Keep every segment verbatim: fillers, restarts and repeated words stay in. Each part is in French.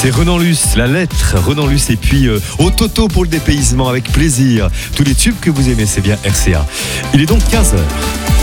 C'est Renan Luce, la lettre, Renan Luce et puis euh, au Toto pour le dépaysement avec plaisir. Tous les tubes que vous aimez, c'est bien R C A. Il est donc quinze heures.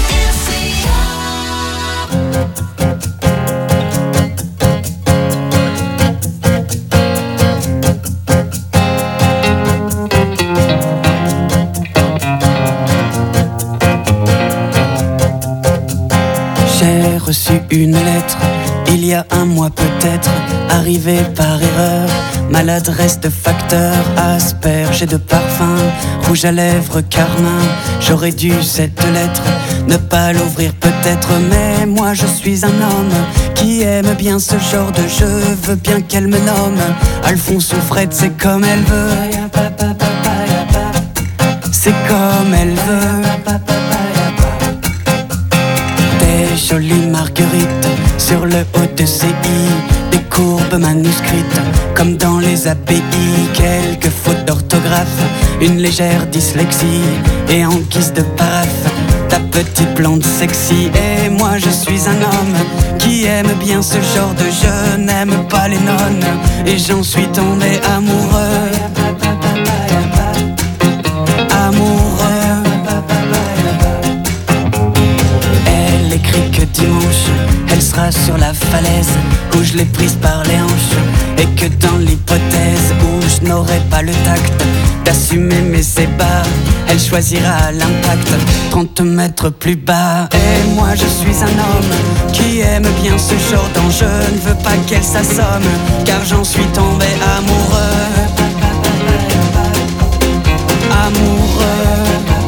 J'ai reçu une lettre, il y a un mois peut-être, arrivée par erreur. Maladresse de facteur, asperge et de parfum, rouge à lèvres, carmin. J'aurais dû cette lettre ne pas l'ouvrir peut-être, mais moi je suis un homme qui aime bien ce genre de jeu. Veux bien qu'elle me nomme Alphonse ou Fred, c'est comme elle veut. C'est comme elle veut. Des jolies marguerites sur le haut de ses i, des courbes manuscrites comme dans les A P I, quelques fautes d'orthographe, une légère dyslexie, et en guise de paraphe ta petite blonde sexy. Et moi je suis un homme qui aime bien ce genre de jeu, n'aime pas les nonnes, et j'en suis tombé amoureux. Amoureux. Elle écrit que dimanche elle sera sur la falaise où je l'ai prise par les hanches, et que dans l'hypothèse où je n'aurai pas le tact d'assumer mes ébats, elle choisira l'impact trente mètres plus bas. Et moi je suis un homme qui aime bien ce genre d'enjeu, ne veux pas qu'elle s'assomme car j'en suis tombé amoureux. Amoureux.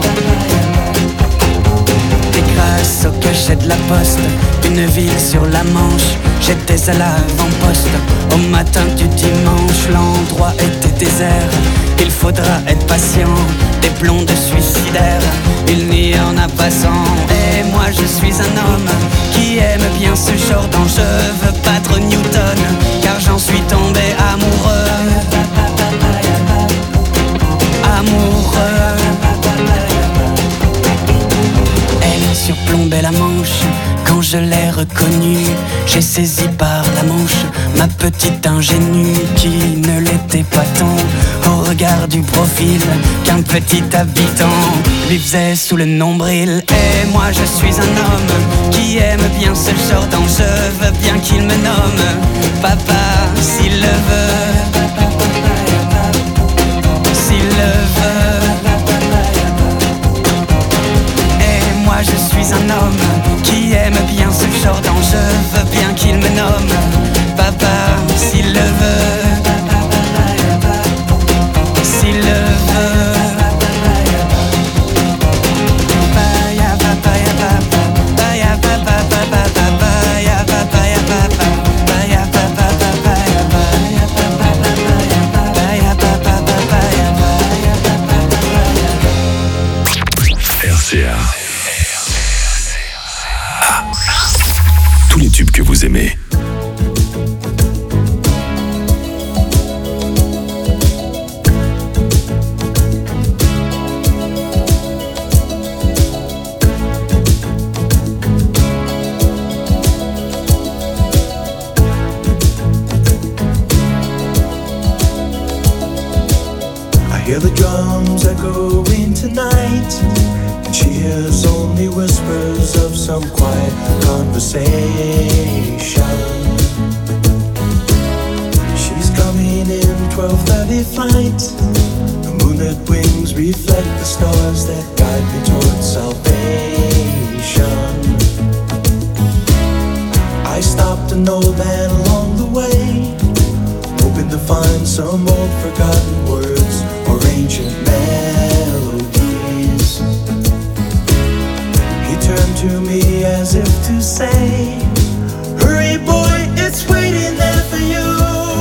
Et grâce au cachet de la poste, une ville sur la Manche, j'étais à l'avant-poste. Au matin du dimanche, l'endroit était désert. Il faudra être patient, des blondes suicidaires, il n'y en a pas cent. Et moi je suis un homme qui aime bien ce genre d'enjeu, veux battre Newton car j'en suis tombé amoureux. Amoureux. Elle surplombait la Manche quand je l'ai reconnue. J'ai saisi par la manche ma petite ingénue qui ne l'était pas tant au regard du profil qu'un petit habitant lui faisait sous le nombril. Et moi je suis un homme qui aime bien ce genre d'enjeu, veux bien qu'il me nomme papa s'il le veut. S'il le veut. Et moi je suis un homme qui aime bien ce genre d'enjeu, veux bien qu'il me nomme papa s'il le veut. S'il le veut. R C A. Tous les tubes que vous aimez. Hear the drums echoing tonight, and she hears only whispers of some quiet conversation. She's coming in twelve thirty flight. The moonlit wings reflect the stars that guide me towards salvation. I stopped an old man along the way, hoping to find some old forgotten words or ancient melodies. He turned to me as if to say, hurry boy, it's waiting there for you.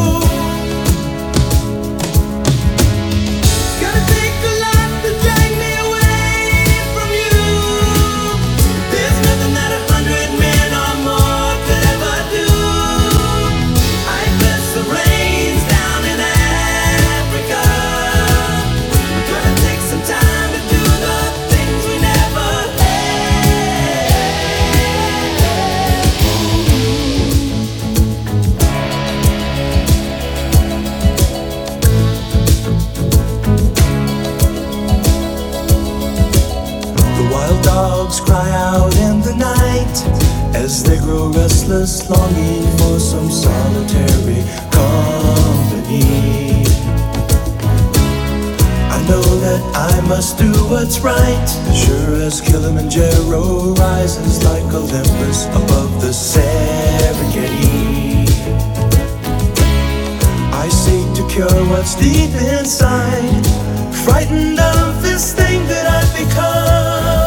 Gotta take a lot to drag me away from you. There's nothing that a hundred men or more could ever do. I bless the rains down in Africa. Gonna take some time to do the things we never had. a restless longing for some solitary company. I know that I must do what's right, sure as Kilimanjaro rises like Olympus above the Serengeti. I seek to cure what's deep inside, frightened of this thing that I've become.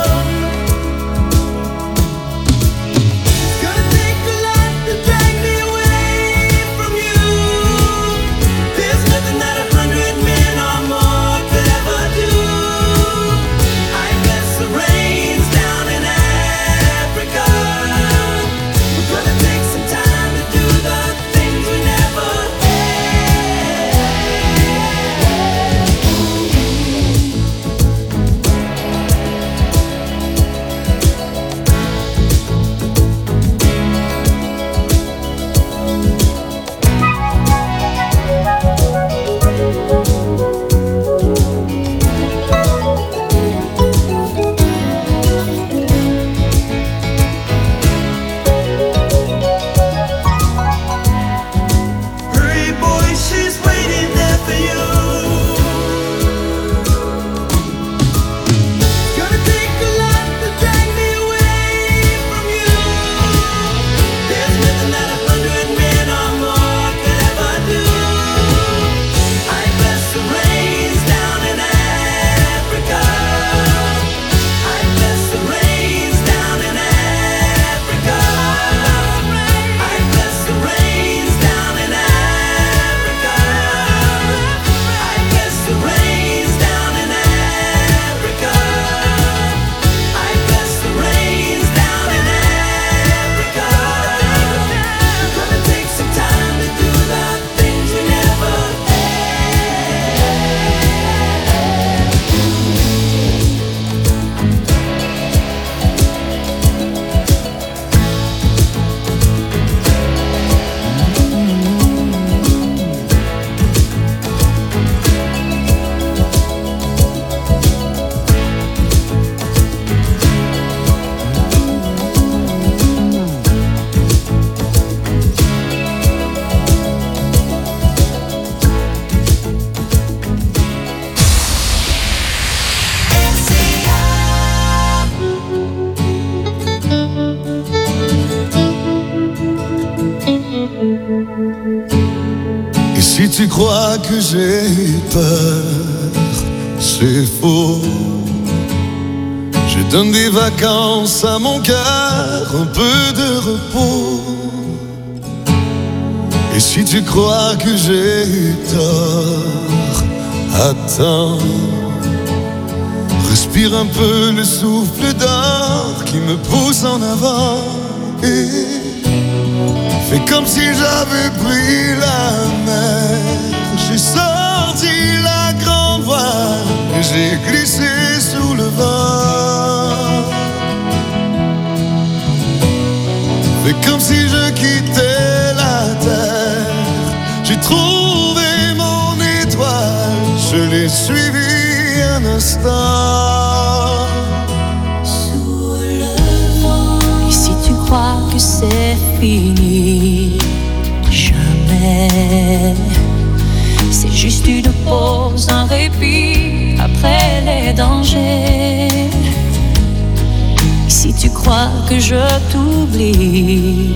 Si tu crois que j'ai peur, c'est faux. Je donne des vacances à mon cœur, un peu de repos. Et si tu crois que j'ai tort, attends. Respire un peu le souffle d'or qui me pousse en avant. Et fais comme si j'avais pris la mer. J'ai sorti la grande voile et j'ai glissé sous le vent. Fais comme si je quittais la terre. J'ai trouvé mon étoile, je l'ai suivi un instant. Sous le vent. Et si tu crois que c'est fini, jamais. C'est juste une pause, un répit après les dangers. Et si tu crois que je t'oublie,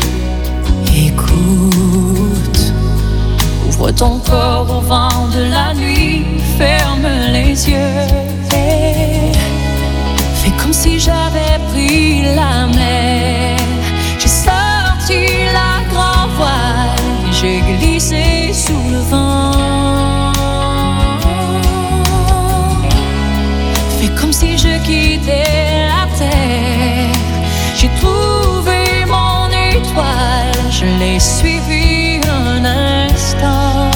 écoute. Ouvre ton corps au vent de la nuit, ferme les yeux et fais comme si j'avais pris la mer. J'ai sorti la grande voile et j'ai glissé sous le vent. Fais comme si je quittais la terre. J'ai trouvé mon étoile, je l'ai suivi un instant.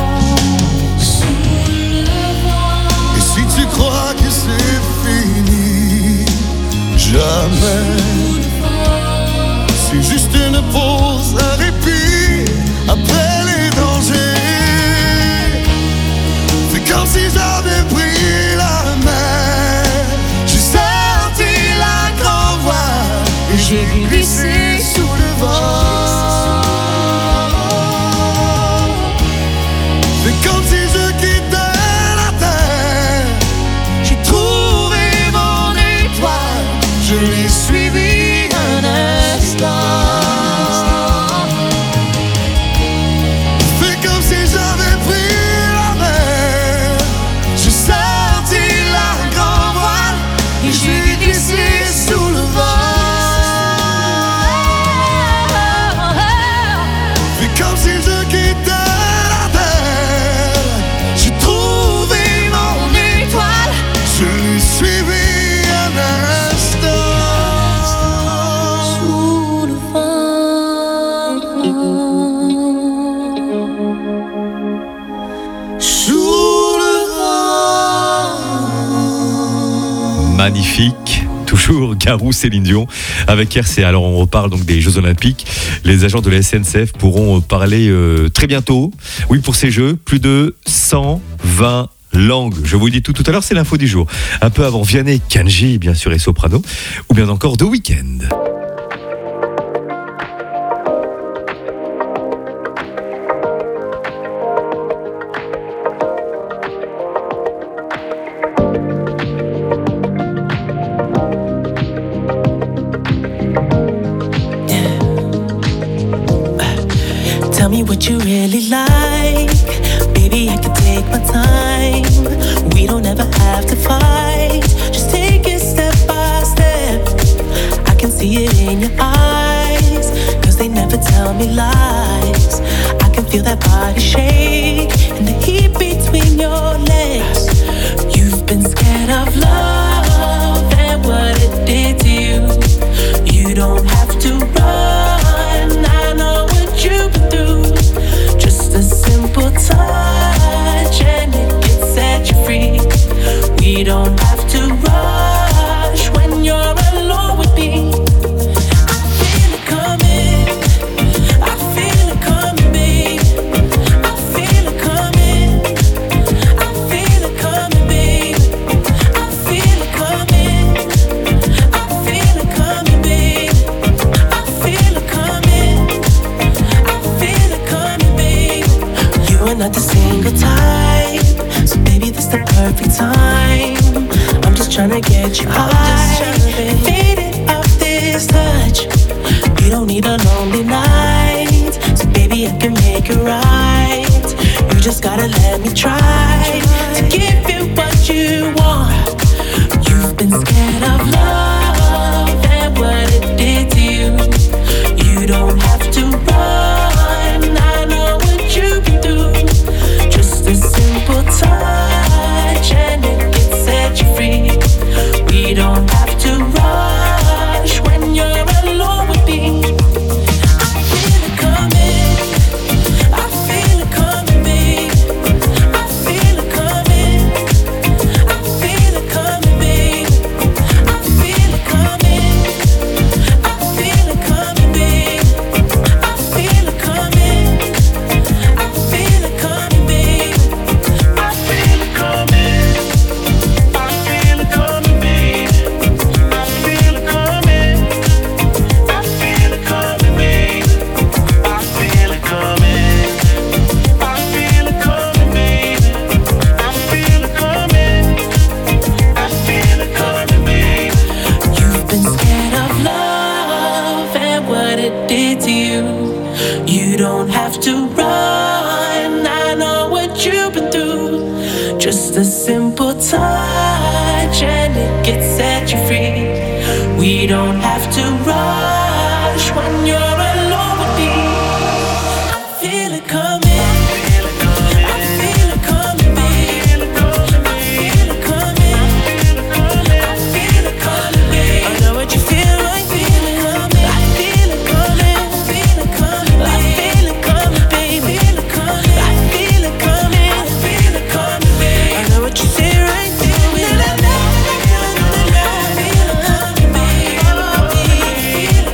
Et si tu crois que c'est fini, jamais. C'est juste une pause, un répit après les dangers. C'est comme si j'avais pris la mer. J'ai sorti la grande voile et j'ai glissé sous le C'est comme si je quittais la terre. J'ai trouvé mon étoile, je l'ai suivi un instant. C'est comme si j'avais pris la mer. J'ai sorti la grande voile et j'ai glissé sous le vent. C'est comme si je quittais la terre. J'ai trouvé mon étoile, je l'ai suivi un instant. Sous le vent, Sous le vent. Magnifique. Toujours Garou, Céline Dion avec R C A. Alors on reparle donc des Jeux Olympiques. Les agents de la S N C F pourront parler euh, très bientôt. Oui, pour ces Jeux, plus de cent vingt langues. Je vous dis tout tout à l'heure, c'est l'info du jour. Un peu avant Vianney, Kanji, bien sûr, et Soprano, ou bien encore The Weeknd. Tell me what you really like. Baby, I can take my time. We don't ever have to fight. Just take it step by step. I can see it in your eyes, cause they never tell me lies. I can feel that body shake and the heat between your legs. You've been scared of love and what it did to you. You don't have to run, I know what you've been through. Just a simple touch and it can set you free. We don't have to rush when you're alone with me. I feel it coming, I feel it coming, babe. I feel it coming, I feel it coming, babe. I feel it coming, I feel it coming, babe. I feel it coming, I feel it coming, babe. You are not the single type, so baby, this the perfect time. I'm just tryna get you high, faded off this touch. You don't need a lonely night, so baby, I can make it right. You just gotta let me try to give you what you want. You've been scared of love and what it did to you. You don't have to run, I know what you've been through. Just a simple touch and it can set you free. We don't have to rush when you're alone with me. I feel it coming, I feel it coming, babe. I feel it coming, I feel it coming, babe. I feel it coming, I feel it coming, babe. I feel it coming, I feel it coming, babe. I feel it coming, I feel it coming, babe. I feel it coming, I feel it coming, babe. I feel it coming, I feel it coming, babe. I feel it coming, I feel it coming, babe. You've been scared of love and what it did to you. You don't have to run, I know what you've been through. Just a simple touch and it can set you free. We don't have to rush when you're alone with me. I feel it coming, I feel it coming, babe. I feel it coming, I feel it coming, babe. I know what you feel like, feel it coming. I feel it coming, I feel it coming, I feel it coming, babe. I feel it coming, I feel it coming, I feel it coming, babe. I know what you say right, feel it. I feel it coming, babe. I feel it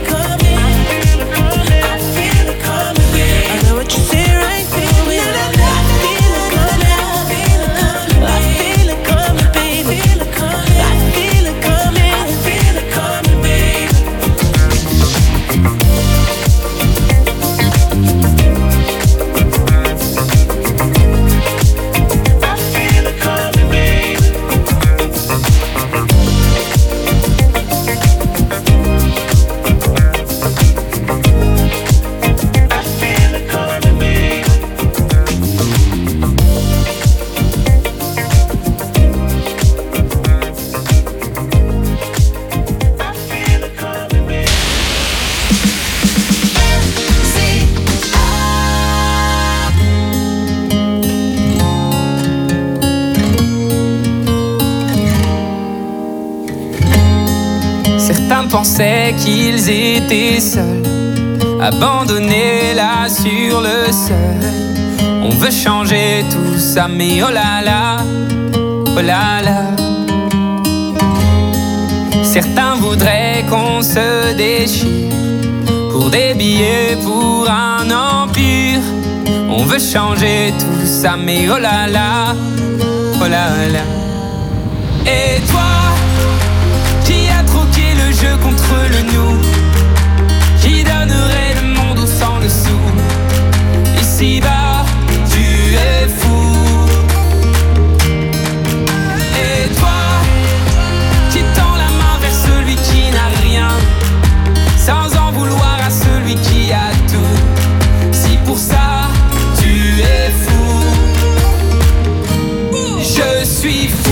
pensaient qu'ils étaient seuls, abandonnés là sur le sol. On veut changer tout ça, mais oh là là, oh là là. Certains voudraient qu'on se déchire pour des billets, pour un empire. On veut changer tout ça, mais oh là là, oh là là. Et toi, qui a troqué le jeu contre le nous, qui donnerait le monde au sang dessous. Ici-bas, tu es fou. Et toi, qui tend la main vers celui qui n'a rien, sans en vouloir à celui qui a tout. Si pour ça, tu es fou, je suis fou.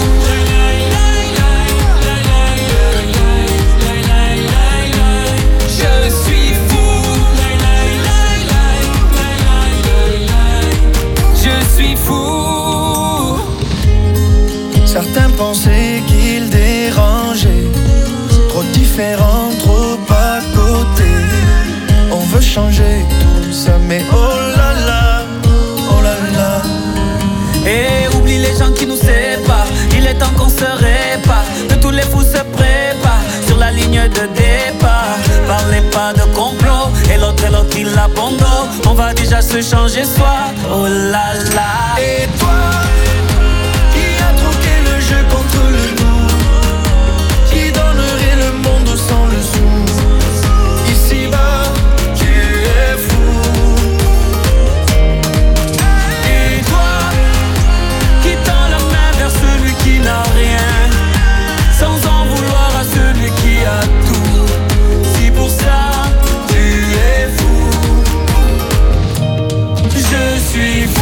Certains pensaient qu'ils dérangeaient, trop différents, trop à côté. On veut changer tout ça, mais oh là là, oh là là. Et oublie les gens qui nous séparent, il est temps qu'on se répare, que tous les fous se préparent sur la ligne de départ. Parlez pas de complot, et l'autre et l'autre il abandonne. On va déjà se changer soi, oh là là. Et toi, jeu contre le nous, qui donnerait le monde sans le sou. Ici-bas, tu es fou. Et toi, qui tend la main vers celui qui n'a rien, sans en vouloir à celui qui a tout. Si pour ça, tu es fou, je suis fou.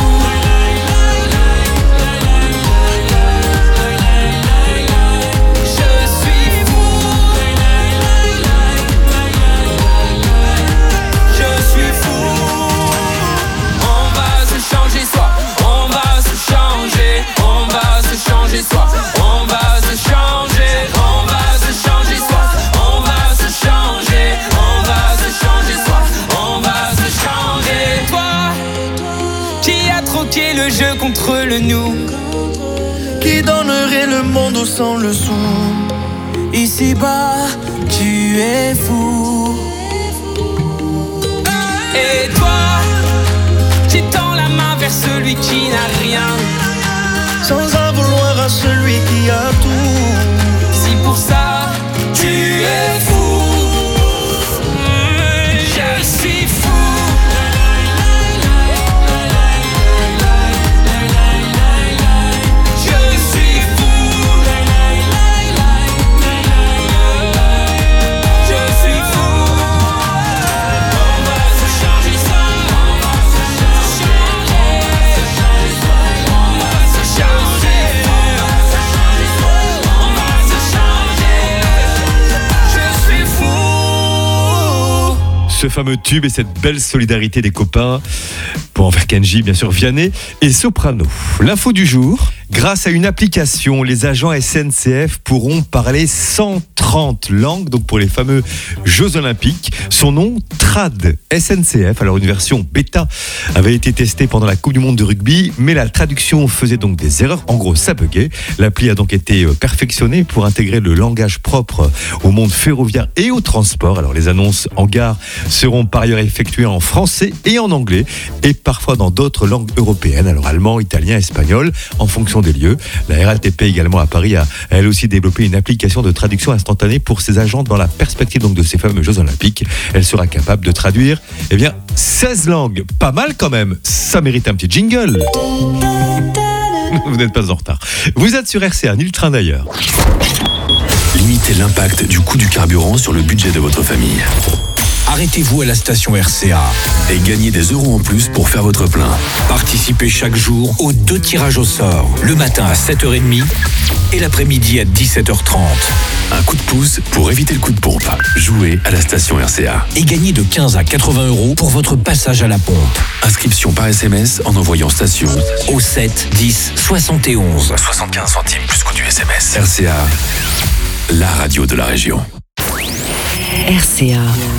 Le jeu contre le nous, qui donnerait le monde sans le sou. Ici-bas, tu es fou. Et toi, qui tend la main vers celui qui n'a rien, sans en vouloir à celui qui a tout. Si pour ça, tu es fou, je suis fou. Ce fameux tube et cette belle solidarité des copains pour en faire Kenji, bien sûr, Vianney et Soprano. L'info du jour, grâce à une application, les agents S N C F pourront parler cent trente langues, donc pour les fameux Jeux Olympiques. Son nom, Trad S N C F. Alors une version bêta avait été testée pendant la Coupe du Monde de rugby, mais la traduction faisait donc des erreurs. En gros, ça buguait. L'appli a donc été perfectionnée pour intégrer le langage propre au monde ferroviaire et au transport. Alors les annonces en gare seront par ailleurs effectuées en français et en anglais et parfois dans d'autres langues européennes, alors allemand, italien, espagnol, en fonction des lieux. La R A T P également à Paris a elle aussi développé une application de traduction instantanée pour ses agents dans la perspective donc de ces fameux Jeux Olympiques. Elle sera capable de traduire eh bien, seize langues. Pas mal quand même. Ça mérite un petit jingle. Vous n'êtes pas en retard. Vous êtes sur R C A, ni le train d'ailleurs. Limitez l'impact du coût du carburant sur le budget de votre famille. Arrêtez-vous à la station R C A et gagnez des euros en plus pour faire votre plein. Participez chaque jour aux deux tirages au sort, le matin à sept heures trente et l'après-midi à dix-sept heures trente. Un coup de pouce pour éviter le coup de pompe. Jouez à la station R C A. Et gagnez de quinze à quatre-vingts euros pour votre passage à la pompe. Inscription par S M S en envoyant station au sept dix soixante et onze. soixante-quinze centimes plus coût du S M S. R C A, la radio de la région. R C A.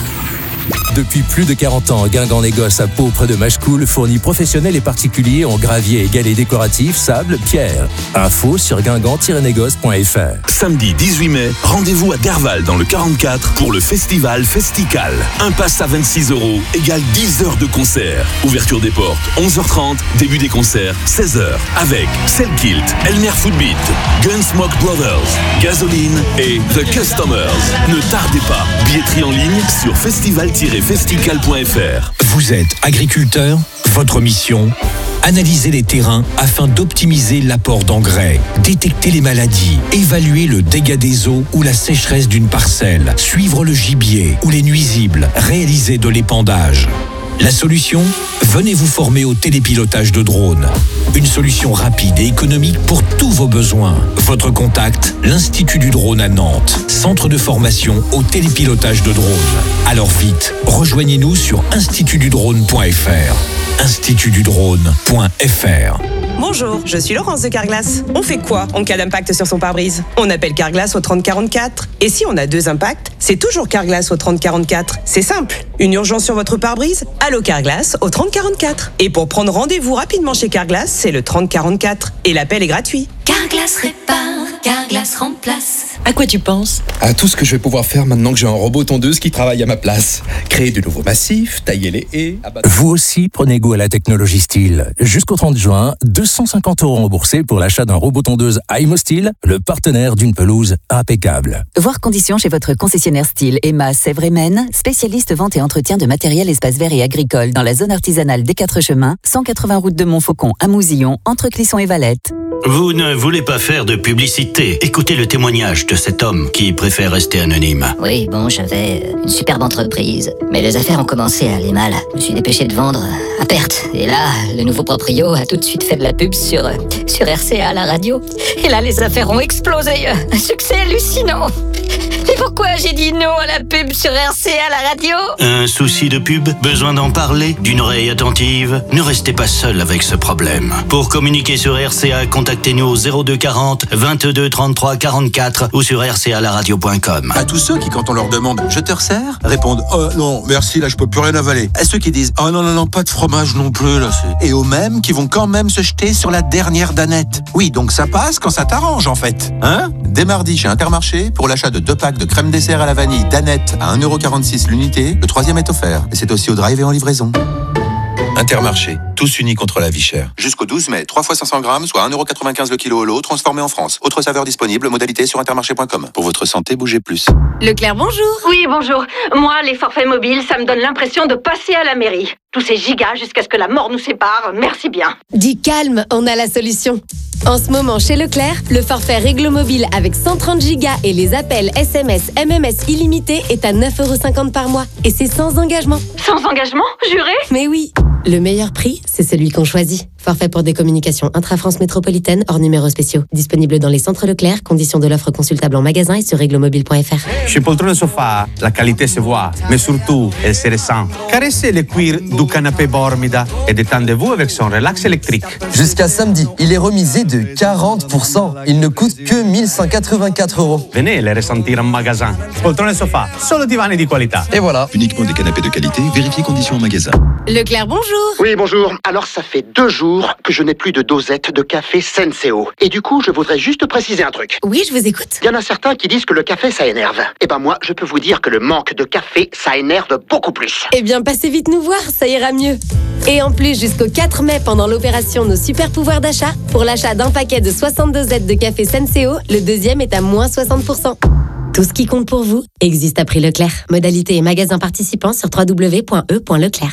Depuis plus de quarante ans, Guingamp Négoce à Pau près de Machecoul fournit professionnels et particuliers en gravier et galets décoratifs, sable, pierre. Info sur guingamp tiret négoce point f r. Samedi dix-huit mai, rendez-vous à Derval dans le quarante-quatre pour le festival Festical. Un pass à vingt-six euros égale dix heures de concert. Ouverture des portes onze heures trente, début des concerts seize heures avec Selkilt, Elmer Footbeat, Gunsmoke Brothers, Gasoline et The Customers. Ne tardez pas, billetterie en ligne sur festival tiret festical point f r. Vous êtes agriculteur? Votre mission? Analyser les terrains afin d'optimiser l'apport d'engrais, détecter les maladies, évaluer le dégât des eaux ou la sécheresse d'une parcelle, suivre le gibier ou les nuisibles, réaliser de l'épandage. La solution? Venez vous former au télépilotage de drone. Une solution rapide et économique pour tous vos besoins. Votre contact, l'Institut du drone à Nantes. Centre de formation au télépilotage de drone. Alors vite, rejoignez-nous sur institut du drone point f r. institut du drone point f r. Bonjour, je suis Laurence de Carglass. On fait quoi en cas d'impact sur son pare-brise? On appelle Carglass au trente quarante-quatre. Et si on a deux impacts, c'est toujours Carglass au trente quarante-quatre. C'est simple. Une urgence sur votre pare-brise? Allô Carglass au trente quarante-quatre. Et pour prendre rendez-vous rapidement chez Carglass, c'est le trente quarante-quatre. Et l'appel est gratuit. Carglass répare, Carglass remplace. À quoi tu penses? À tout ce que je vais pouvoir faire maintenant que j'ai un robot tondeuse qui travaille à ma place. Créer de nouveaux massifs, tailler les haies... Abattre... Vous aussi prenez goût à la technologie Style. Jusqu'au trente juin, deux cent cinquante euros remboursés pour l'achat d'un robot tondeuse Aimo Style, le partenaire d'une pelouse impeccable. Voir conditions chez votre concessionnaire Style Emma Sèvres et Maine, spécialiste vente et entretien de matériel espace vert et agricole dans la zone artisanale des Quatre Chemins, cent quatre-vingts route de Montfaucon à Mousillon, entre Clisson et Valette. Vous ne voulez pas faire de publicité. Écoutez le témoignage de cet homme qui préfère rester anonyme. Oui, bon, j'avais une superbe entreprise, mais les affaires ont commencé à aller mal. Je me suis dépêché de vendre à perte. Et là, le nouveau proprio a tout de suite fait de la pub sur, sur R C A, la radio. Et là, les affaires ont explosé. Un succès hallucinant. Mais pourquoi j'ai dit non à la pub sur R C A, la radio? Un souci de pub? Besoin d'en parler? D'une oreille attentive? Ne restez pas seul avec ce problème. Pour communiquer sur R C A, contactez-nous au zéro deux quarante, vingt-deux, trente-trois, quarante-quatre ou sur r c a la radio point com. À tous ceux qui, quand on leur demande « Je te resserre ?» répondent « Oh non, merci, là je peux plus rien avaler ». À ceux qui disent « Oh non, non, non, pas de fromage non plus, là c'est... » Et aux mêmes qui vont quand même se jeter sur la dernière danette. Oui, donc ça passe quand ça t'arrange en fait. Hein? Dès mardi chez Intermarché, pour l'achat de deux packs de crème dessert à la vanille danette à un euro quarante-six l'unité, le troisième est offert. Et c'est aussi au drive et en livraison. Intermarché, tous unis contre la vie chère. Jusqu'au douze mai, trois fois cinq cents grammes, soit un euro quatre-vingt-quinze le kilo au lot, transformé en France. Autre saveur disponible, modalité sur intermarché point com. Pour votre santé, bougez plus. Leclerc, bonjour. Oui, bonjour. Moi, les forfaits mobiles, ça me donne l'impression de passer à la mairie. Tous ces gigas jusqu'à ce que la mort nous sépare, merci bien. Dis calme, on a la solution. En ce moment, chez Leclerc, le forfait Réglo Mobile avec cent trente gigas et les appels S M S, M M S illimités est à neuf euros cinquante par mois. Et c'est sans engagement. Sans engagement? Juré? Mais oui. Le meilleur prix, c'est celui qu'on choisit. Forfait pour des communications intra-France métropolitaine hors numéros spéciaux. Disponible dans les centres Leclerc. Conditions de l'offre consultable en magasin et sur reglomobile point f r. Chez Poltrone Sofa, la qualité se voit, mais surtout, elle se ressent. Caressez le cuir du canapé Bormida et détendez-vous avec son relax électrique. Jusqu'à samedi, il est remisé de quarante pour cent. Il ne coûte que mille cent quatre-vingt-quatre euros. Venez les ressentir en magasin. Poltrone Sofa, solo divani di qualità. Et voilà. Uniquement des canapés de qualité, vérifiez conditions en magasin. Leclerc, bonjour. Oui, bonjour. Alors, ça fait deux jours que je n'ai plus de dosette de café Senseo. Et du coup, je voudrais juste préciser un truc. Oui, je vous écoute. Il y en a certains qui disent que le café, ça énerve. Eh ben moi, je peux vous dire que le manque de café, ça énerve beaucoup plus. Eh bien, passez vite nous voir, ça ira mieux. Et en plus, jusqu'au quatre mai, pendant l'opération Nos Super Pouvoirs d'achat, pour l'achat d'un paquet de soixante dosettes de café Senseo, le deuxième est à moins soixante pour cent. Tout ce qui compte pour vous existe à prix Leclerc. Modalité et magasin participants sur w w w point e point leclerc.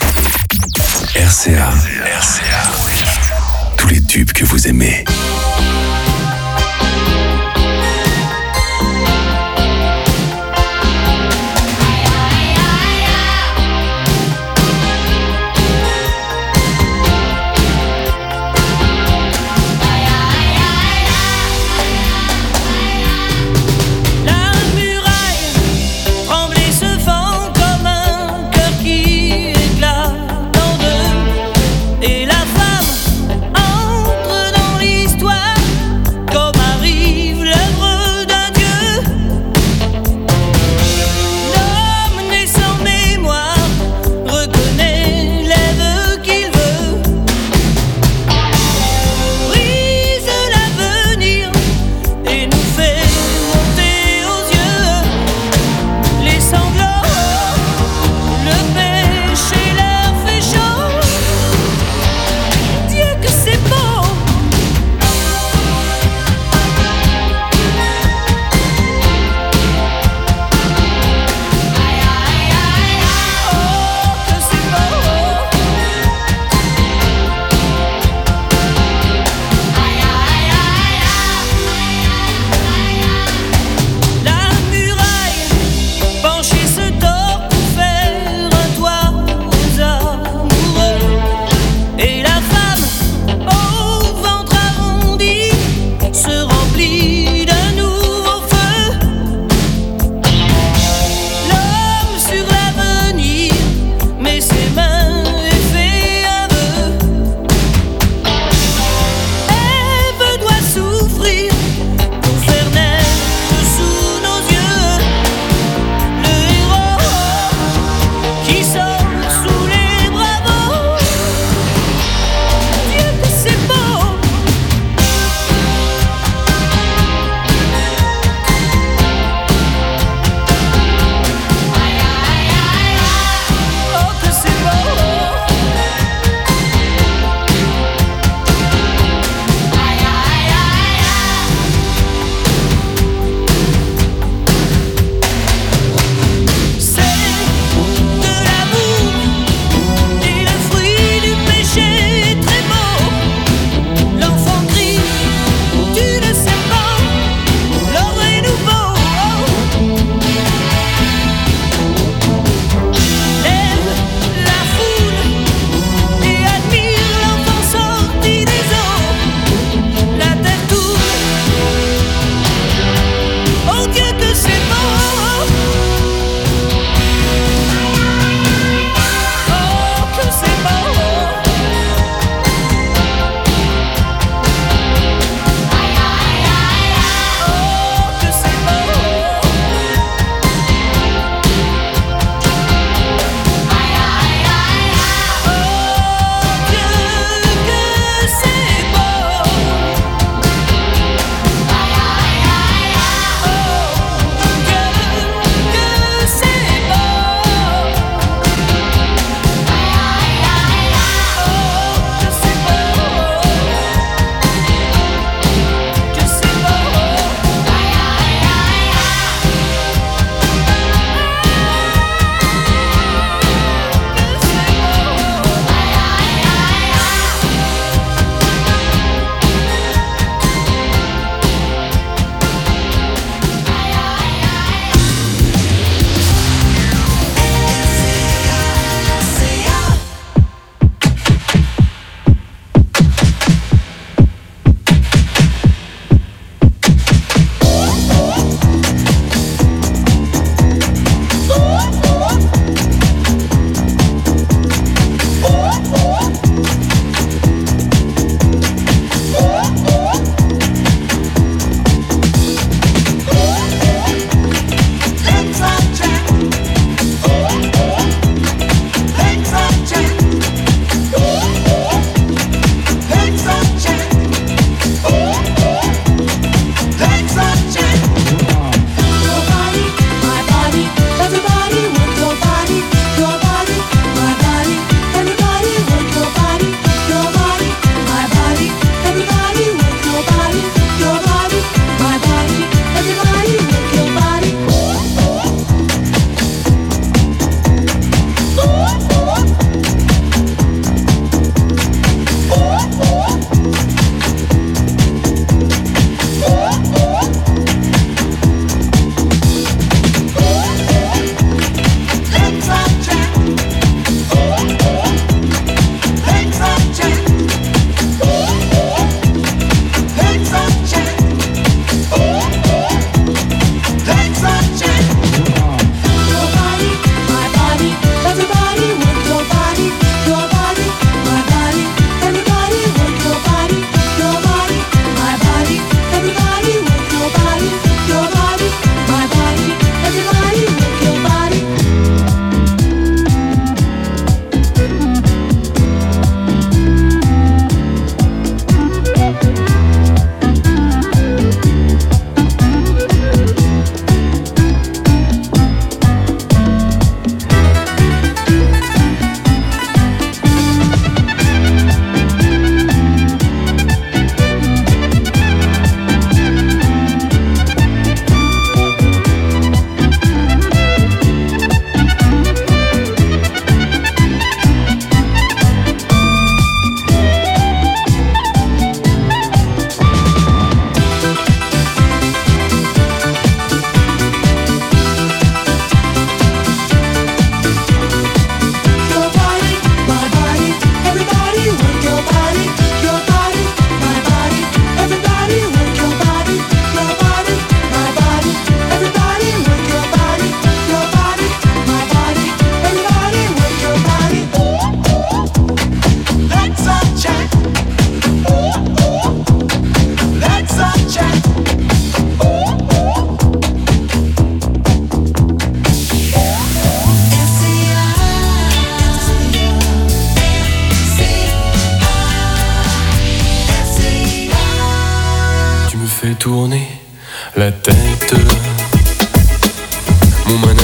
R C A, R C A, tous les tubes que vous aimez. Et la femme entre dans l'histoire.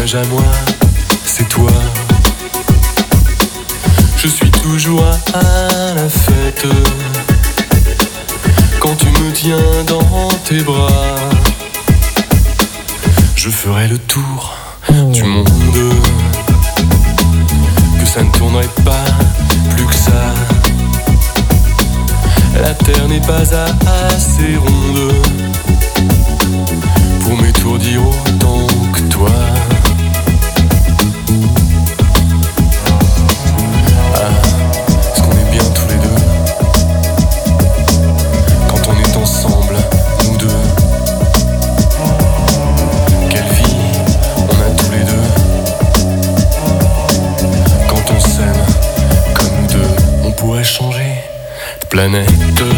ménage à moi, c'est toi. Je suis toujours à la fête quand tu me tiens dans tes bras. Je ferai le tour du monde, que ça ne tournerait pas plus que ça. La terre n'est pas assez ronde pour m'étourdir autant que toi. Ah, est-ce qu'on est bien tous les deux quand on est ensemble, nous deux? Quelle vie on a tous les deux quand on s'aime comme nous deux. On pourrait changer de planète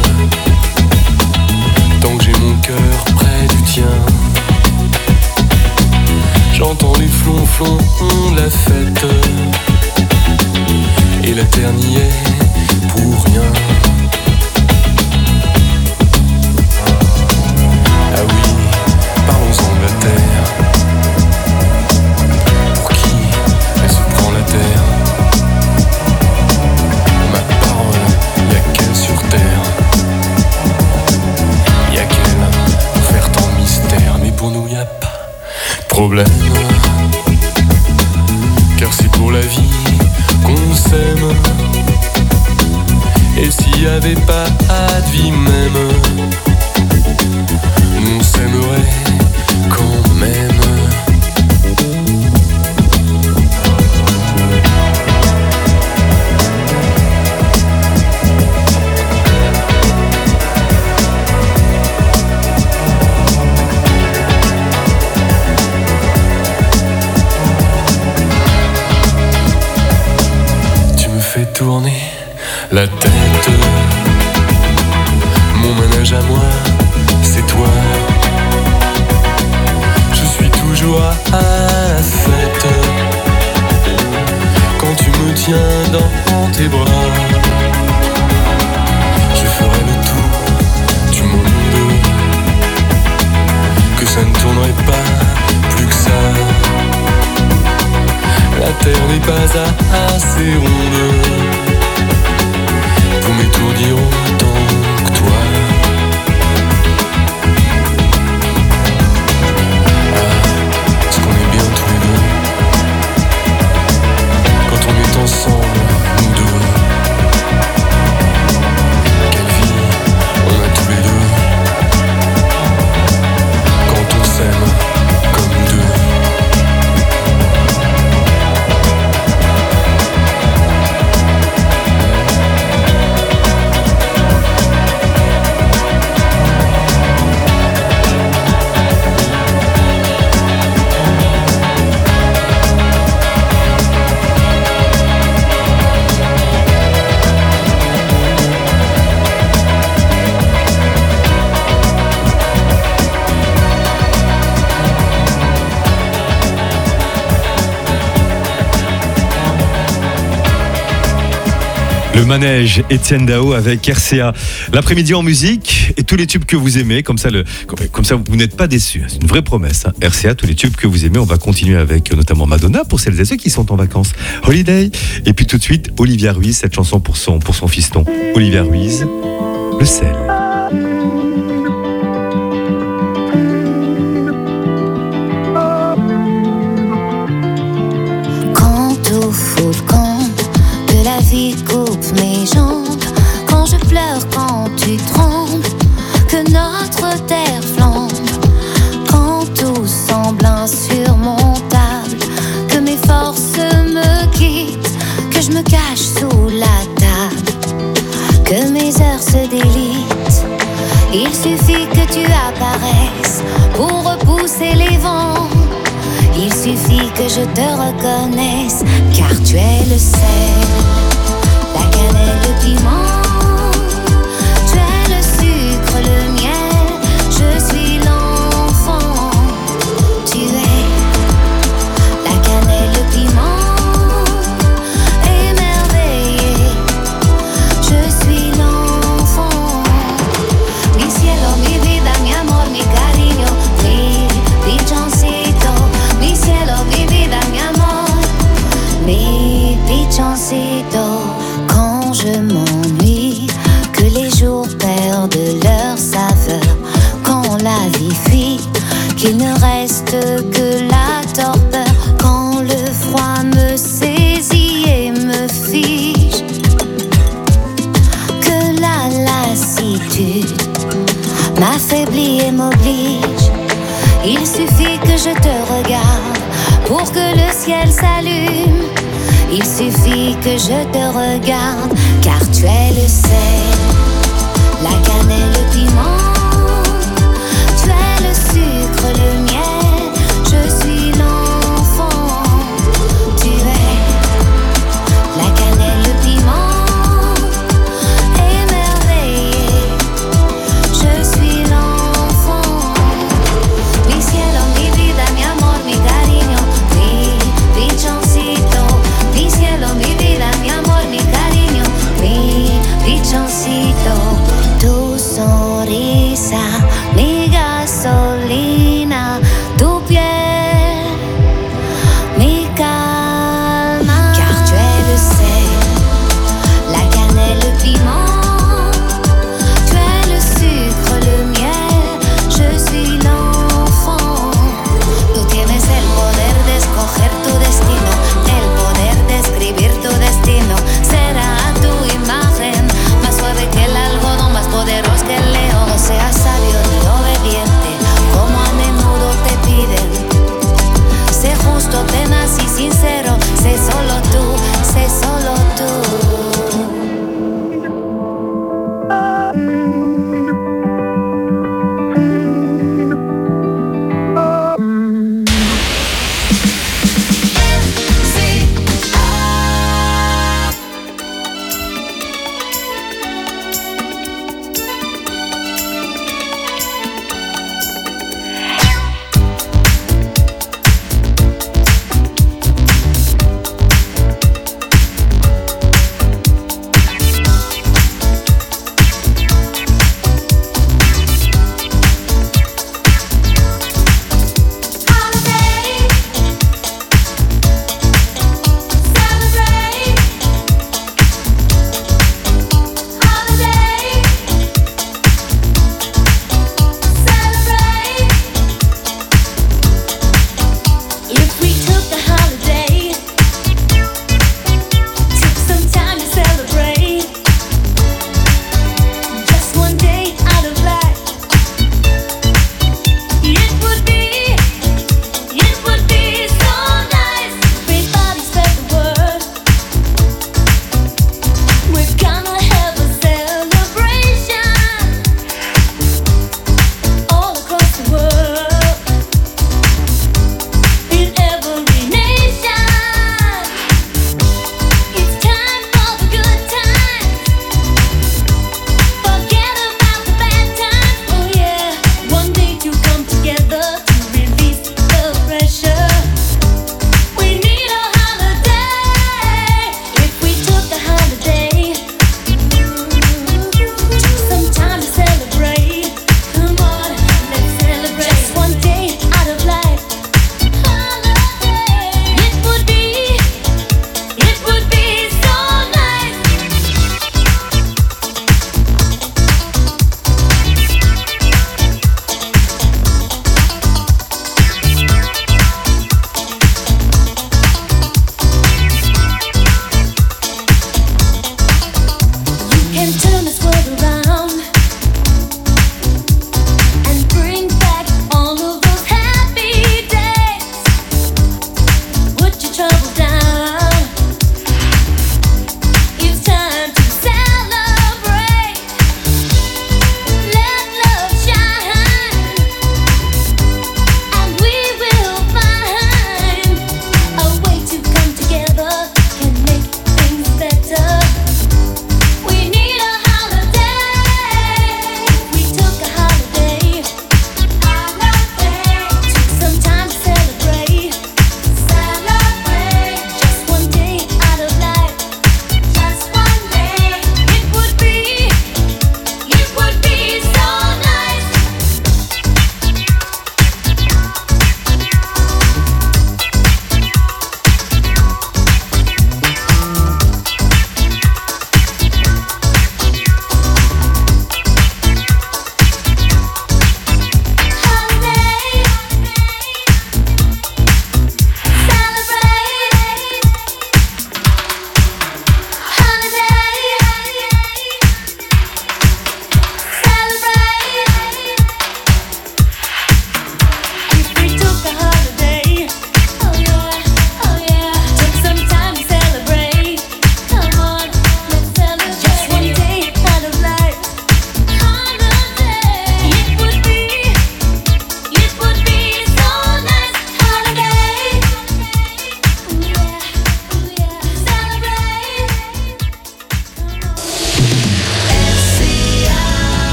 tant que j'ai mon cœur près du tien. J'entends les flonflons de la fête et la terre n'y est pour rien. Ah oui, parlons-en de la terre. Pour qui elle se prend la terre? Ma parole, y'a qu'elle sur terre. Y'a qu'elle pour faire tant de mystère. Mais pour nous y'a pas de problème, car c'est pour la vie qu'on s'aime. Et s'il y avait pas de vie même, nous on s'aimerait quand même. Tourner la tête, mon ménage à moi, c'est toi. Je suis toujours à la fête quand tu me tiens dans tes bras. Je ferai le tour du monde, que ça ne tournerait pas plus que ça. La terre n'est pas assez ronde pour m'étourdir autant que toi. Ah, est-ce qu'on est bien tous les deux quand on est ensemble, nous deux? Quelle vie on a tous les deux quand on s'aime comme nous deux. Le manège, Étienne Dao avec R C A. L'après-midi en musique et tous les tubes que vous aimez, comme ça, le, comme ça vous n'êtes pas déçus. C'est une vraie promesse. Hein. R C A, tous les tubes que vous aimez. On va continuer avec notamment Madonna pour celles et ceux qui sont en vacances. Holiday. Et puis tout de suite, Olivia Ruiz, cette chanson pour son, pour son fiston. Olivia Ruiz, le sel. Quand au fond le camp de la vie coupe mes jambes, quand je pleure, quand tu trembles, que notre terre flambe, quand tout semble insurmontable, que mes forces me quittent, que je me cache sous la table, que mes heures se délitent. Il suffit que tu apparaisses pour repousser les vents. Il suffit que je te reconnaisse, car tu es le sel, la cannelle, le piment. Tu es le sucre, le miel, je suis l'enfant. Tu es la cannelle, le piment, émerveillé. Je suis l'enfant. Mi cielo, mi vida, mi amor, mi cariño, mi pichoncito. Mi cielo, mi vida. Mi pichoncito, quand je m'ennuie, que les jours perdent leur saveur, quand la vie fuit, qu'il ne reste que la torpeur, quand le froid me saisit et me fiche, que la lassitude m'affaiblit et m'oblige. Il suffit que je te regarde pour que le ciel s'allume. Il suffit que je te regarde, car tu es le sel, la cannelle, le piment. Tu es le sucre, le miel, je suis l'enfant. Tu es la cannelle, le piment, émerveillé, je suis l'enfant. Mi cielo, mi vida, mi amor, mi cariño, mi pichoncito. Mi cielo, mi vida, mi amor, mi cariño, mi pichoncito. Tu sonrisa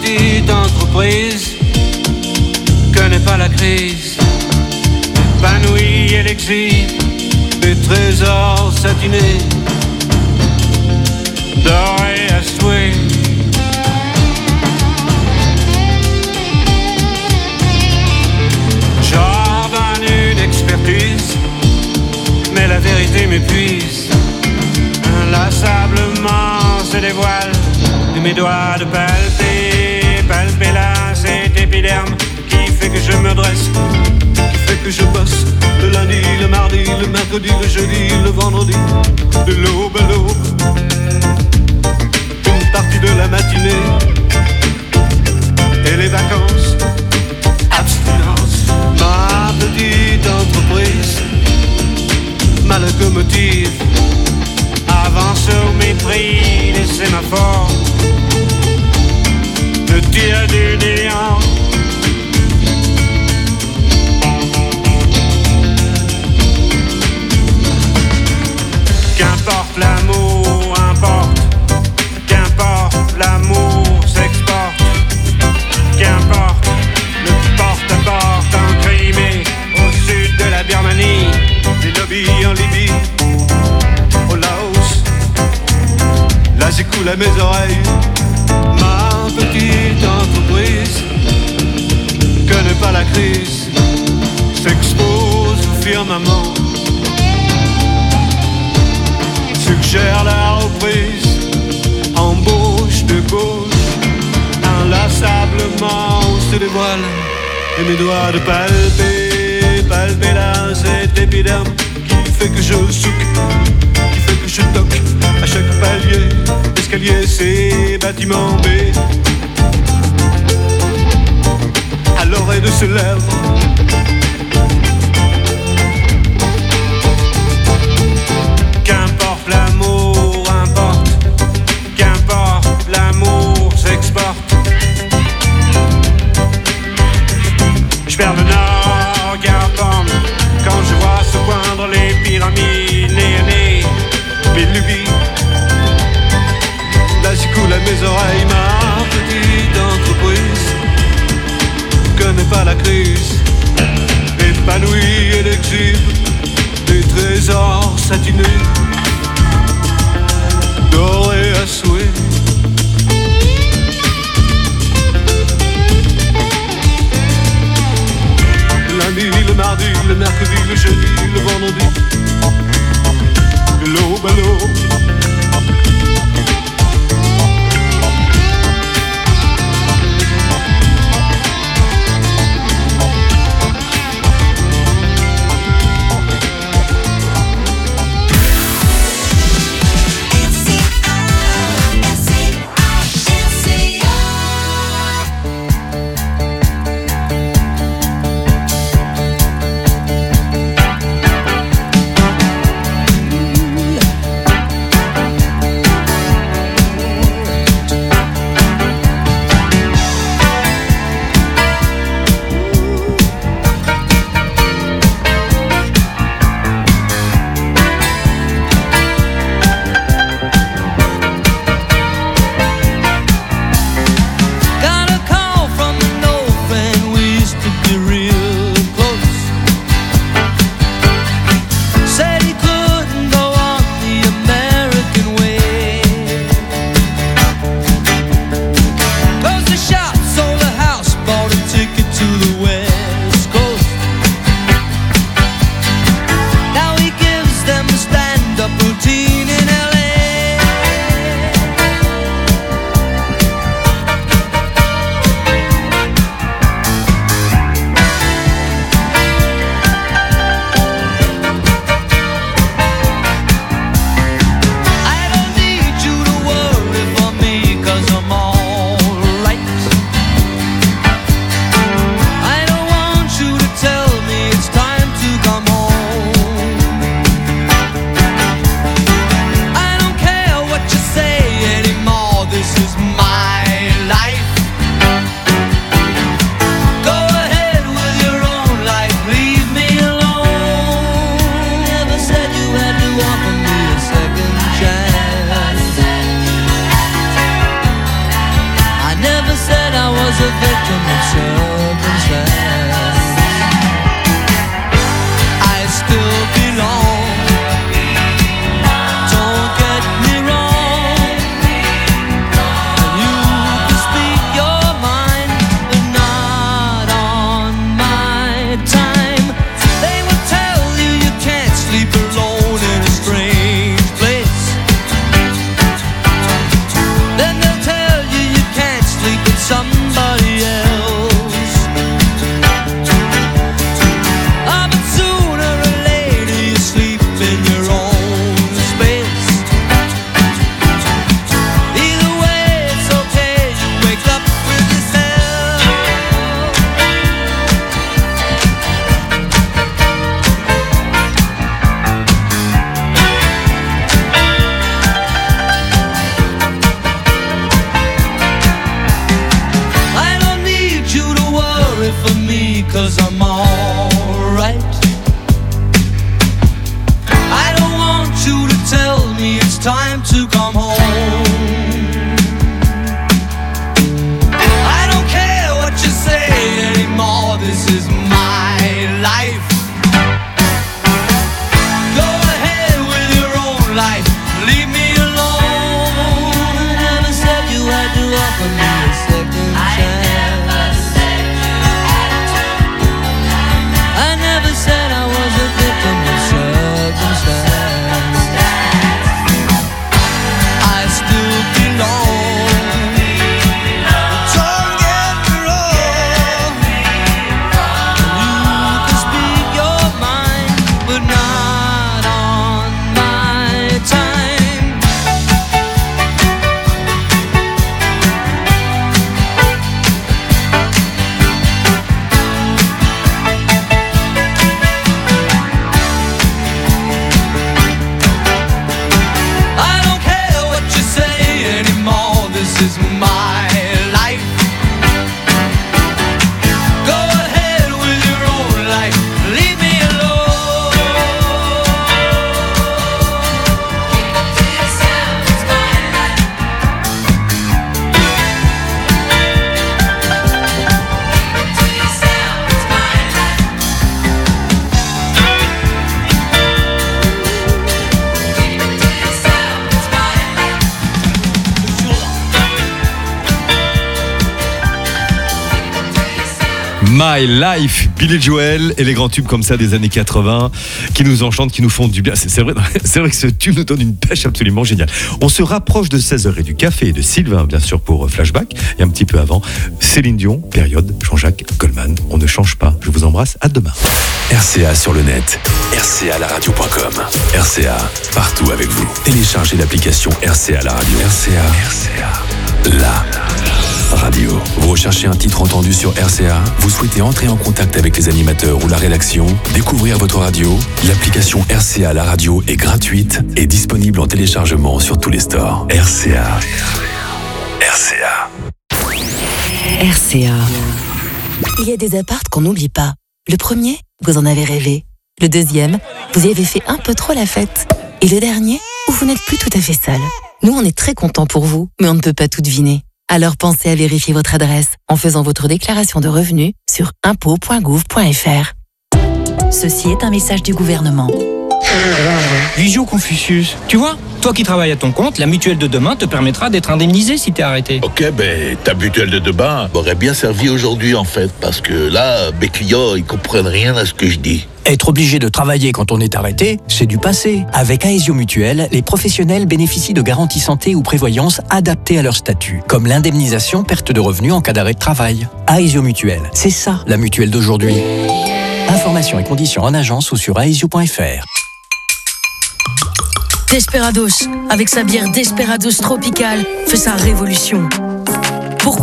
petite entreprise connaît pas la crise, épanouie et l'exil, des trésors satinés, dorés à souhait. J'ordonne une expertise, mais la vérité m'épuise. Inlassablement se dévoile de mes doigts de palper, palper là cet épiderme qui fait que je me dresse, qui fait que je bosse le lundi, le mardi, le mercredi, le jeudi, le vendredi, de l'aube à l'aube, une partie de la matinée et les vacances, abstinence. Ma petite entreprise, ma locomotive avance au mépris des sémaphores, me tire du néant. Qu'importe l'amour, importe, qu'importe l'amour s'exporte, qu'importe le porte-à-porte en Crimée, au sud de la Birmanie, les lobbies en Libye, au Laos, là j'écoule à mes oreilles. Ma petite entreprise connaît pas la crise, s'expose au firmament, suggère la reprise, embauche de gauche, inlassablement on se dévoile, et mes doigts de palper, palper là cet épiderme qui fait que je souque, qui fait que je toque à chaque palier, escalier C, bâtiment B, à l'oreille de ce lèvre. Qu'importe l'amour, importe, qu'importe l'amour s'exporte. Je perds le nord, Garpam, quand je vois se poindre les pyramides néonées, mes lubies. Là j'écoule à mes oreilles, ma petite entreprise connaît pas la crise, épanouie et l'exhibe des trésors satinés, dorés à souhait. Le lundi, le mardi, le mercredi, le jeudi, le vendredi, de l'aube à l'aube. was a victim of circumstance. I still belong. Don't get me wrong. You can speak your mind, but not on my time. They will tell you you can't sleep alone in a strange place. Then they'll tell you you can't sleep with somebody else. Ah, but sooner or later you sleep in your own space. Either way, it's okay, you wake up with yourself. I don't need you to worry for me, cause I'm alright. I don't want you to tell me it's time to come home. I don't care what you say anymore, this is my life. Go ahead with your own life, leave me alone. I never said you had to offer me a second chance. I never said I was a victim of circumstance. I still belong. Don't get me wrong. You can speak your mind, but not on my time. I don't care what you say anymore, this is my life. Go ahead with your own life, leave me alone. Keep it to yourself, it's my life. Keep it to yourself, it's my life. My Life, Billy Joel et les grands tubes comme ça des années quatre-vingts qui nous enchantent, qui nous font du bien. C'est c'est vrai, c'est vrai que ce tube nous donne une pêche absolument géniale. On se rapproche de seize heures et du café et de Sylvain, bien sûr, pour Flashback. Et un petit peu avant, Céline Dion, période, Jean-Jacques Goldman. On ne change pas. Je vous embrasse. À demain. R C A sur le net, r c a la radio point com. R C A, partout avec vous. Téléchargez l'application R C A la radio. R C A, R C A, la radio. Vous recherchez un titre entendu sur R C A? Vous souhaitez entrer en contact avec les animateurs ou la rédaction? Découvrir votre radio? L'application R C A la radio est gratuite et disponible en téléchargement sur tous les stores. R C A. R C A. R C A. Il y a des appartes qu'on n'oublie pas. Le premier, vous en avez rêvé. Le deuxième, vous y avez fait un peu trop la fête. Et le dernier, où vous n'êtes plus tout à fait seul. Nous, on est très contents pour vous, mais on ne peut pas tout deviner. Alors pensez à vérifier votre adresse en faisant votre déclaration de revenus sur impôts point gouv point f r. Ceci est un message du gouvernement. Visio Confucius, tu vois, toi qui travailles à ton compte, la mutuelle de demain te permettra d'être indemnisé si t'es arrêté. Ok, ben ta mutuelle de demain m'aurait bien servi aujourd'hui en fait, parce que là, mes clients, ils comprennent rien à ce que je dis. Être obligé de travailler quand on est arrêté, c'est du passé. Avec Aesio Mutuelle, les professionnels bénéficient de garanties santé ou prévoyance adaptées à leur statut, comme l'indemnisation perte de revenus en cas d'arrêt de travail. Aesio Mutuelle, c'est ça la mutuelle d'aujourd'hui. Informations et conditions en agence ou sur aesio point f r. Desperados, avec sa bière Desperados Tropical, fait sa révolution. Pourquoi ?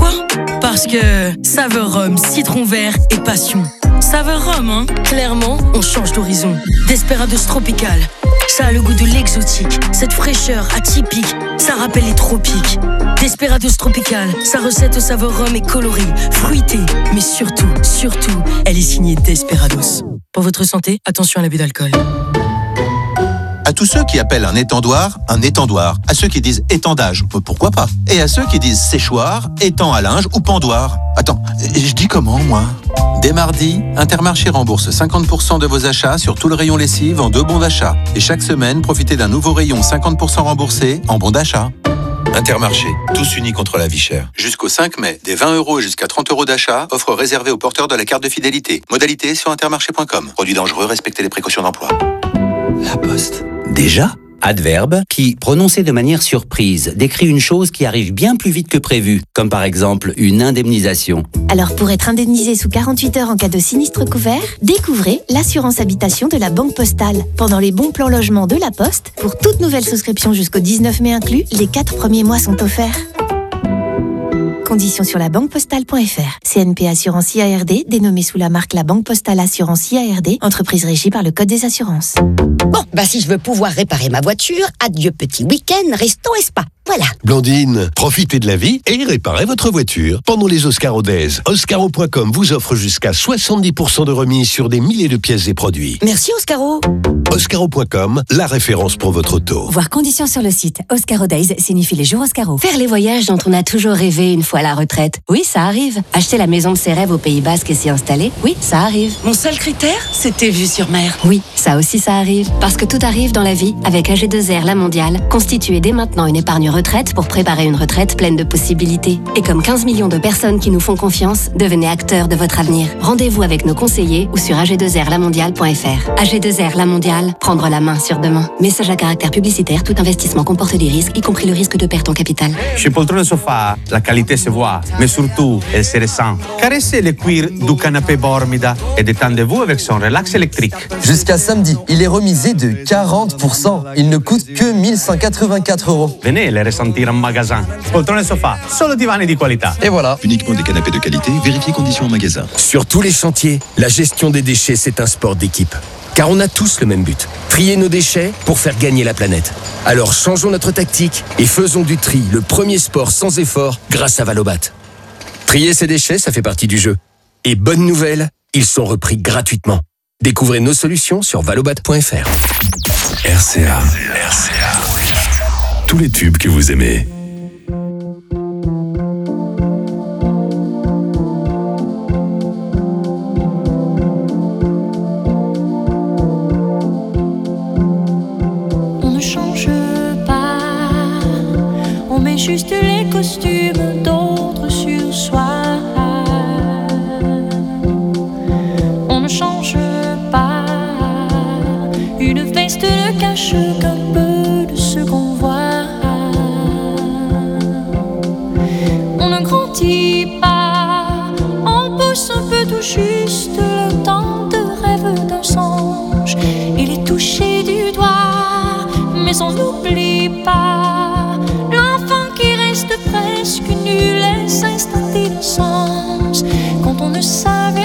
Parce que saveur rhum, citron vert et passion. Saveur rhum, hein ? Clairement, on change d'horizon. Desperados Tropical, ça a le goût de l'exotique. Cette fraîcheur atypique, ça rappelle les tropiques. Desperados Tropical, sa recette au saveur rhum est colorée, fruitée, mais surtout, surtout, elle est signée Desperados. Pour votre santé, attention à l'abus d'alcool. À tous ceux qui appellent un étendoir un étendoir. À ceux qui disent étendage, pourquoi pas. Et à ceux qui disent séchoir, étang à linge ou pendoir. Attends, je dis comment, moi ? Dès mardi, Intermarché rembourse cinquante pour cent de vos achats sur tout le rayon lessive en deux bons d'achat. Et chaque semaine, profitez d'un nouveau rayon cinquante pour cent remboursé en bons d'achat. Intermarché, tous unis contre la vie chère. Jusqu'au cinq mai, des vingt euros jusqu'à trente euros d'achat, offre réservée aux porteurs de la carte de fidélité. Modalité sur intermarché point com. Produit dangereux, respectez les précautions d'emploi. La Poste. Déjà ? Adverbe qui, prononcé de manière surprise, décrit une chose qui arrive bien plus vite que prévu, comme par exemple une indemnisation. Alors pour être indemnisé sous quarante-huit heures en cas de sinistre couvert, découvrez l'assurance habitation de la Banque Postale. Pendant les bons plans logement de la Poste, pour toute nouvelle souscription jusqu'au dix-neuf mai inclus, les quatre premiers mois sont offerts. Conditions sur la banque postale point f r. C N P Assurance I A R D, dénommée sous la marque La Banque Postale Assurance I A R D, entreprise régie par le Code des assurances. Bon, bah si je veux pouvoir réparer ma voiture, adieu petit week-end, resto et spa. Voilà. Blandine, profitez de la vie et réparez votre voiture. Pendant les Oscaro Days, Oscaro point com vous offre jusqu'à soixante-dix pour cent de remise sur des milliers de pièces et produits. Merci Oscaro. Oscaro point com, la référence pour votre auto. Voir conditions sur le site. Oscaro Days signifie les jours Oscaro. Faire les voyages dont on a toujours rêvé une fois à la retraite. Oui, ça arrive. Acheter la maison de ses rêves au Pays Basque et s'y installer. Oui, ça arrive. Mon seul critère, c'était vue sur mer. Oui, ça aussi ça arrive. Parce que tout arrive dans la vie avec A G deux R La Mondiale. Constituez dès maintenant une épargne retraite pour préparer une retraite pleine de possibilités. Et comme quinze millions de personnes qui nous font confiance, devenez acteurs de votre avenir. Rendez-vous avec nos conseillers ou sur A G deux R la mondiale point f r. A G deux R La Mondiale, prendre la main sur demain. Message à caractère publicitaire, tout investissement comporte des risques, y compris le risque de perte en capital. Chez Poltrone Sofa, la qualité se voit, mais surtout, elle se ressent. Caressez le cuir du canapé Bormida et détendez-vous avec son relax électrique. Jusqu'à samedi, il est remisé de quarante pour cent. Il ne coûte que mille cent quatre-vingt-quatre euros. Venez les ressentir en magasin. Poltrone Sofa, solo divani di qualità. Et voilà. Uniquement des canapés de qualité, vérifiez conditions en magasin. Sur tous les chantiers, la gestion des déchets, c'est un sport d'équipe. Car on a tous le même but, trier nos déchets pour faire gagner la planète. Alors changeons notre tactique et faisons du tri le premier sport sans effort grâce à Valobat. Trier ses déchets, ça fait partie du jeu. Et bonne nouvelle, ils sont repris gratuitement. Découvrez nos solutions sur valobat point f r. R C A. R C A. Tous les tubes que vous aimez. On ne change pas, on met juste les costumes d'autres sur soi. On ne change pas, une veste ne cache qu'un peu de ce qu'on voit. On ne grandit pas, on pousse un peu tout juste le temps de rêve d'un songe. Il est touché du doigt, mais on n'oublie pas l'enfant qui reste presque nul et s'installe d'innocence quand on ne savait